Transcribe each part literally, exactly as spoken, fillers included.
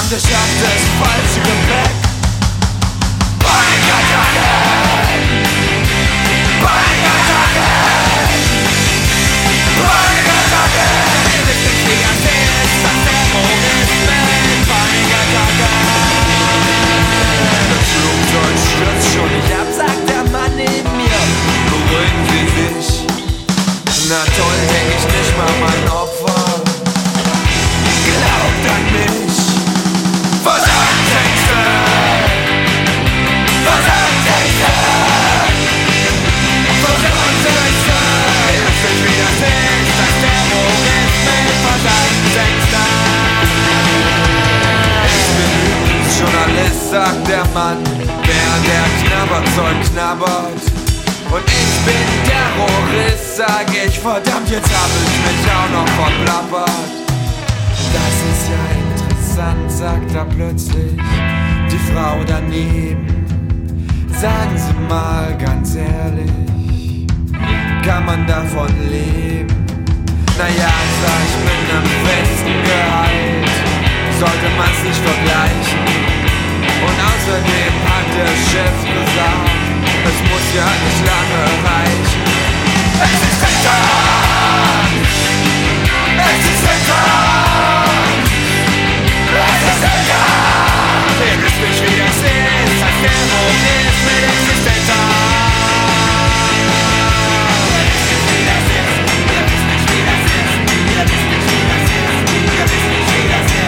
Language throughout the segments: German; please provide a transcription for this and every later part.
geschafft, das falsche Gepäck. Panikattacken! Panikattacken! Panikattacken! Ihr wisst nicht, wie das ist, was Terrorismen. Panikattacken! Das Flugzeug stürzt schon nicht ab, sagt der Mann neben mir. Beruhigen Sie sich. Na toll, denk ich nicht mal mein Opfer. Glaubt an mich. Versagtexte! Versagtexte! Versagtexte! Ihr wisst nicht, wie das ist, das Terrorismen. Versagtexte! Ich bin übrigens Journalist, sagt der Mann, während der Knabberzeug knabbert. Und ich bin Terrorist, sag ich, verdammt, jetzt hab ich mich auch noch verplappert. Das ist ja interessant, sagt er plötzlich, die Frau daneben. Sagen Sie mal ganz ehrlich, kann man davon leben? Naja, sag ich, mit nem festen Gehalt sollte man's nicht vergleichen. Und außerdem hat der Chef gesagt, es muss ja nicht lange reichen. Es ist Winter! Es ist Winter! Es ist Winter! Ihr wisst nicht, wie das ist, als Terrorismen existenter. Ihr wisst nicht, wie das ist, ihr wisst nicht, wie das ist, ihr wisst nicht, wie das ist, ihr wisst nicht, wie das ist.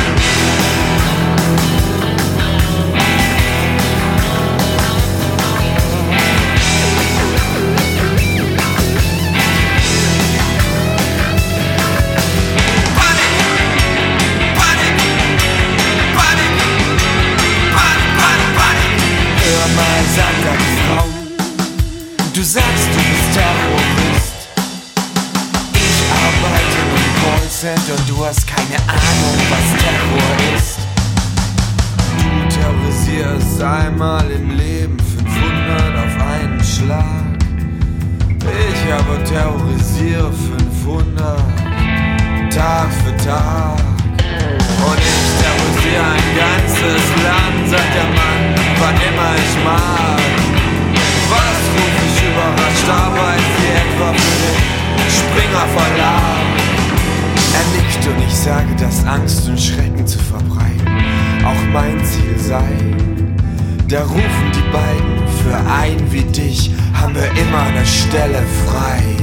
Du sagst, du bist Terrorist. Ich arbeite im Callcenter und du hast keine Ahnung, was Terror ist. Du terrorisierst einmal im Leben fünfhundert auf einen Schlag. Ich aber terrorisiere fünfhundert Tag für Tag. Und ich terrorisiere ein ganzes Land, sagt der Mann, wann immer ich mag. Was ruf ich überrascht, arbeit wie etwa für den Springer Verlag. Er nickt und ich sage, dass Angst und Schrecken zu verbreiten auch mein Ziel sei. Da rufen die beiden, für einen wie dich haben wir immer eine Stelle frei.